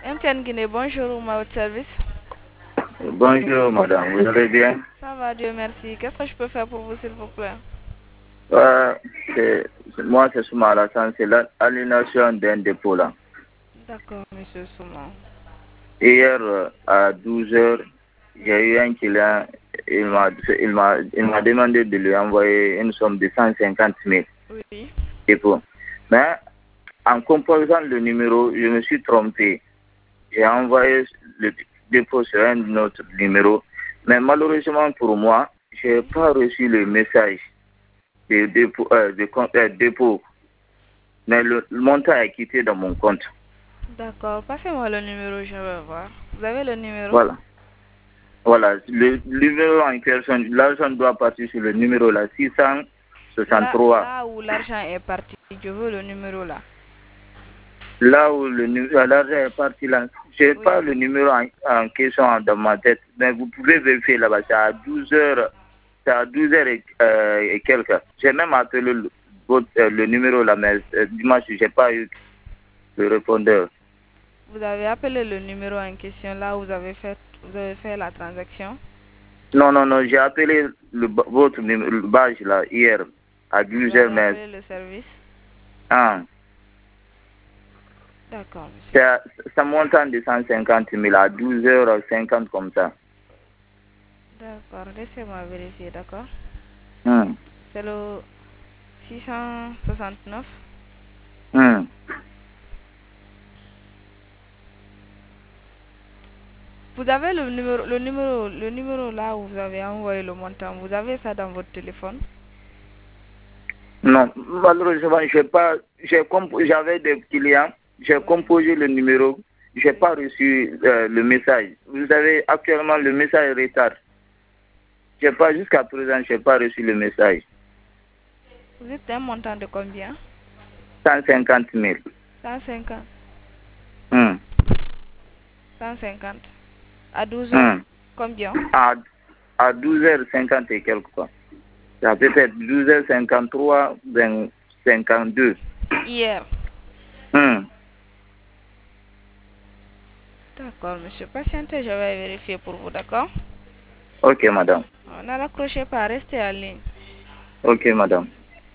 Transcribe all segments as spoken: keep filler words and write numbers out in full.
M T N Guinée, bonjour, ma haute service. Bonjour madame, vous allez bien? Ça va, Dieu merci. Qu'est-ce que je peux faire pour vous, s'il vous plaît? Euh, c'est- c'est- moi, c'est Souma Alassane, c'est l'aliénation d'un dépôt là. D'accord, monsieur Souma. Hier euh, à douze heures, j'ai eu un client, il m'a il m'a il m'a demandé de lui envoyer une somme de cent cinquante mille Oui. dépôt. Mais en composant le numéro, je me suis trompé. J'ai envoyé le dépôt sur un autre numéro. Mais malheureusement pour moi, je n'ai Oui. pas reçu le message de dépôt, euh, de compte- euh, dépôt. Mais le, le montant est quitté dans mon compte. D'accord, passez-moi le numéro, je vais voir. Vous avez le numéro? Voilà. Voilà. Le, le numéro en question, l'argent doit partir sur le numéro là, Là, six cent soixante-trois. là où l'argent est parti, je veux le numéro là. Là où le numéro, l'argent est parti là. Je n'ai pas Oui. le numéro en, en question dans ma tête, mais vous pouvez vérifier là-bas. C'est à douze heures, c'est à douze heures et, euh, et quelques. J'ai même appelé le, votre, euh, le numéro là, mais euh, dimanche, je n'ai pas eu le répondeur. Vous avez appelé le numéro en question là où vous avez fait, vous avez fait la transaction. Non, non, non, j'ai appelé le, votre numéro, le badge là, hier à Vous douze heures, avez mais appelé le service. ah, D'accord, monsieur. c'est ça montant de cent cinquante mille à douze heures cinquante comme ça. D'accord, laissez-moi vérifier, d'accord? Hum, C'est le six cent soixante-neuf. hum. Vous avez le numéro, le numéro, le numéro là où vous avez envoyé le montant. Vous avez ça dans votre téléphone? Non, malheureusement, j'ai pas, j'ai comp- j'avais des clients, j'ai Oui, composé le numéro, j'ai oui. pas reçu euh, le message. Vous savez, actuellement, le message est retard. J'ai pas, jusqu'à présent, j'ai pas reçu le message. Vous êtes un montant de combien? Cent cinquante mille. cent cinquante. Hum, cent cinquante. À douze heures? hum. Combien? À, à douze heures cinquante et quelques quoi. Ça peut être douze heures cinquante-trois, ben cinquante-deux. Hier. Hum. D'accord, monsieur. Patientez, je vais vérifier pour vous, d'accord? Ok, madame. Ne raccrochez pas, restez en ligne. Ok, madame.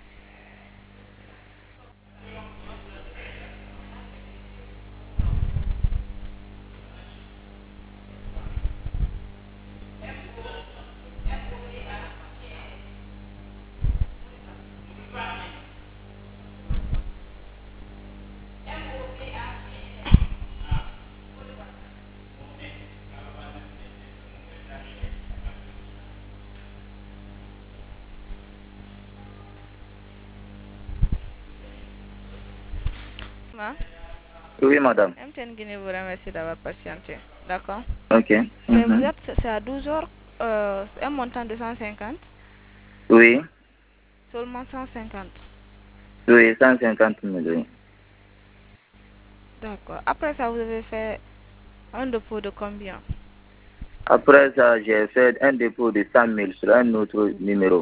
Ma? Oui, madame. M T N Guinée vous remercie d'avoir patienté. D'accord? Ok. C'est vous Mhm. êtes, c'est à douze heures, euh, un montant de cent cinquante? Oui, Seulement cent cinquante. oui, cent cinquante mille, oui. D'accord. Après ça, vous avez fait un dépôt de combien? Après ça, j'ai fait un dépôt de cent mille sur un autre numéro.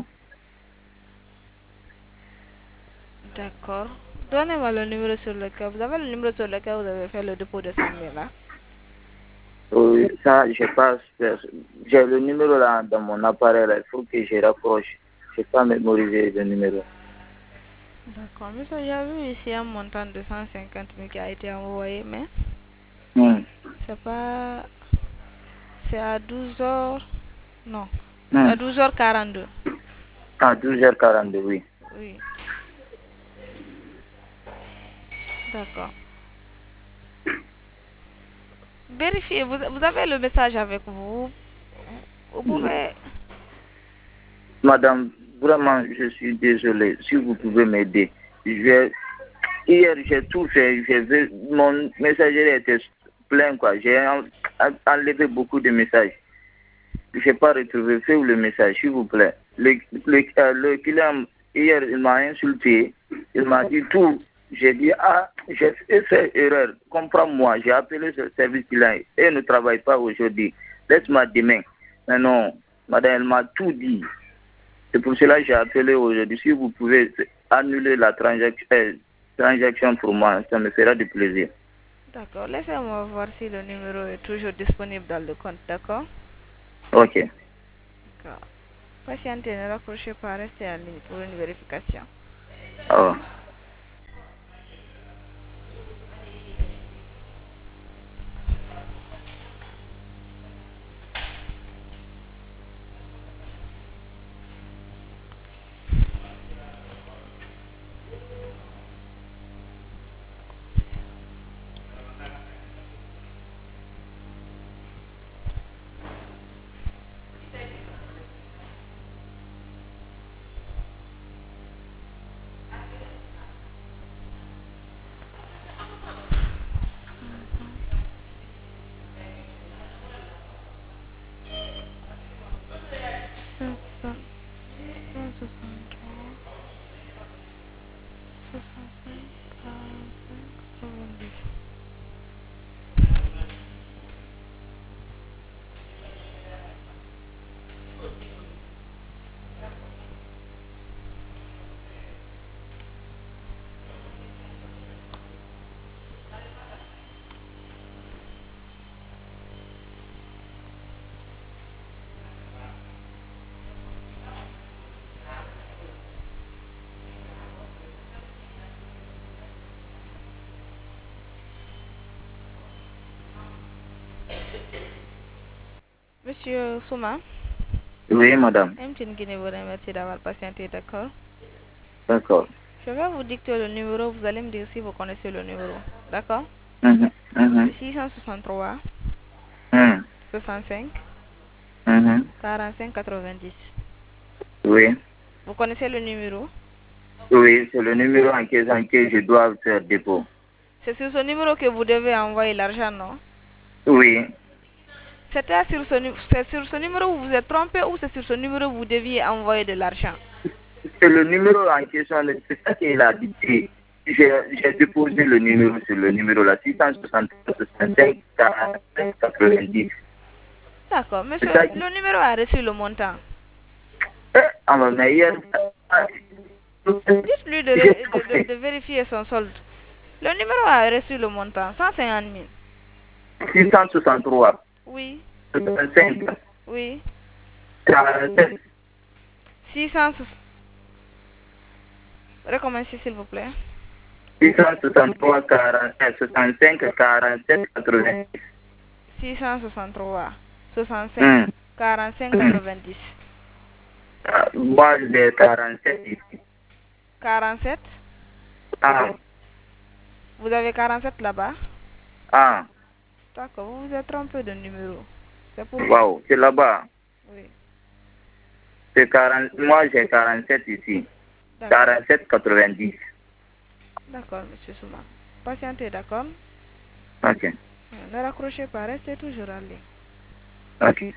D'accord. Donnez-moi le numéro sur lequel vous avez le numéro sur lequel vous avez fait le dépôt de cent mille là. Oui, ça, je passe. J'ai le numéro là dans mon appareil, là. Il faut que je rapproche. Je n'ai pas mémorisé le numéro. D'accord. Monsieur, j'ai vu ici un montant de cent cinquante mille qui a été envoyé, mais Hmm. c'est pas. C'est à douze heures. Non. C'est Hmm. à douze heures quarante-deux. À douze heures quarante-deux, oui. Oui. D'accord. Vérifiez. Vous, vous avez le message avec vous. Vous pouvez. Madame, vraiment, je suis désolé. Si vous pouvez m'aider. Je vais- Hier, j'ai tout fait. J'ai vu- Mon messagerie était plein, quoi. J'ai en- enlevé beaucoup de messages. Je n'ai pas retrouvé. Faites le message, s'il vous plaît. Le, le, euh, le client, hier, il m'a insulté. Il m'a dit tout. J'ai dit, ah, j'ai fait erreur. Comprends-moi. J'ai appelé ce service client. Et ne travaille pas aujourd'hui. Laisse-moi demain. Mais non, madame, elle m'a tout dit. C'est pour cela que j'ai appelé aujourd'hui. Si vous pouvez annuler la transaction, euh, transaction pour moi, ça me fera du plaisir. D'accord, laissez-moi voir si le numéro est toujours disponible dans le compte, d'accord? Ok. D'accord. Patientez, ne raccrochez pas, restez en ligne pour une vérification. Oh. Monsieur Souma, Oui, madame. M T N Guinée vous remercie d'avoir patienté, d'accord? D'accord. Je vais vous dicter le numéro, vous allez me dire si vous connaissez le numéro, d'accord? Mhm, mhm, C'est six cent soixante-trois, mhm, soixante-cinq, mhm. quarante-cinq, quatre-vingt-dix. Oui. Vous connaissez le numéro? Oui, c'est le numéro en question que je dois faire dépôt. C'est sur ce numéro que vous devez envoyer l'argent, non? Oui. C'était sur ce, nu- c'est sur ce numéro où vous êtes trompé ou c'est sur ce numéro où vous deviez envoyer de l'argent? C'est le numéro en question, c'est ça qu'il a dit. J'ai j'ai déposé le numéro sur le numéro là, six cent soixante-trois, soixante-cinq, quarante-cinq, quatre-vingt-dix. D'accord, monsieur, C'est ça qui... le numéro a reçu le montant. Eh, alors, mais hier, Dites-lui de, j'ai de, tout de, fait. de vérifier son solde. Le numéro a reçu le montant, cent cinquante mille. six cent soixante-trois, Oui, soixante-cinq, oui. quarante-sept, six cent soixante. Recommencez s'il vous plaît. six cent soixante-trois, quarante-sept, soixante-cinq, quarante-sept, quatre-vingt-dix. six cent soixante-trois, soixante-cinq, Hum, quarante-cinq, hum. quatre-vingt-dix. Ah, moi, j'ai quarante-sept ici. quarante-sept. Ah, Vous avez quarante-sept là-bas? ah, D'accord, vous vous êtes trompé de numéro. C'est pour ça. waouh, c'est là-bas. Oui, C'est quarante, moi, j'ai quarante-sept ici. d'accord. quarante-sept, quatre-vingt-dix. D'accord, monsieur Souma. Patientez, d'accord? Ok, Ne raccrochez pas, restez toujours en ligne. ok.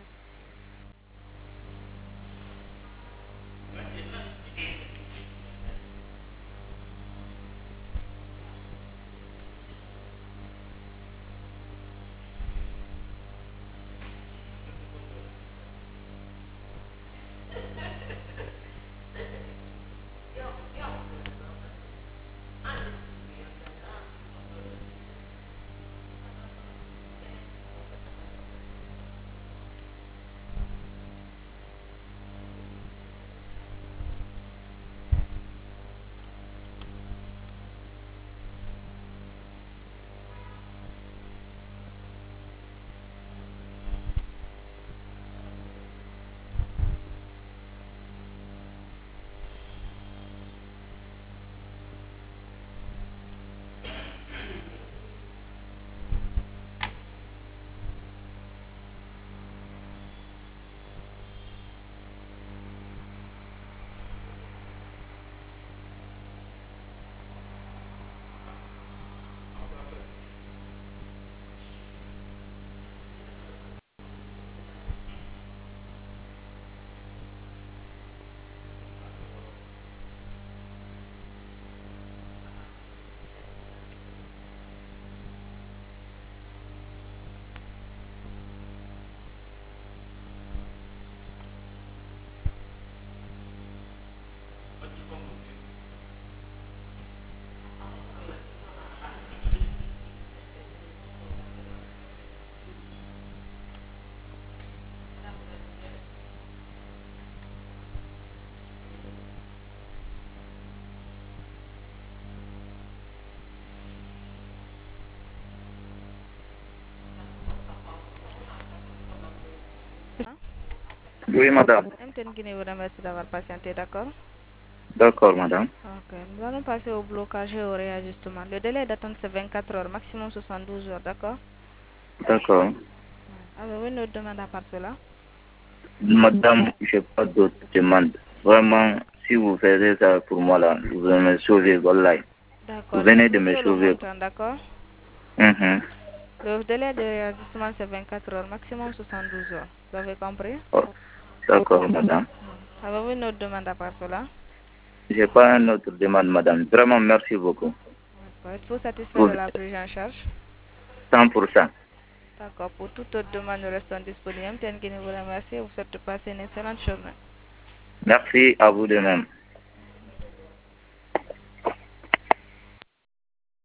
Oui, madame. M T N Guinée vous remercie d'avoir patienté, d'accord? D'accord, madame. Ok, nous allons passer au blocage et au réajustement. Le délai d'attente c'est vingt-quatre heures, maximum soixante-douze heures, d'accord? D'accord. Avez-vous une autre demande à part cela? Madame, je n'ai pas d'autres demandes. Vraiment, si vous faisiez ça pour moi là, vous allez me sauver, wallahi. Vous D'accord, je vais venez de vous me dire le sauver. montant, d'accord? Mhm. Le délai de réajustement c'est vingt-quatre heures, maximum soixante-douze heures. Vous avez compris? Oh, d'accord, madame. Avez-vous une autre demande à part cela? Je n'ai pas une autre demande, madame. Vraiment, merci beaucoup. Êtes-vous satisfait Vous, de la prise en charge? cent pour cent. D'accord, pour toute autre demande, nous restons disponibles. M T N Guinée vous remercie et vous souhaite de passer une excellente journée. Merci à vous de même.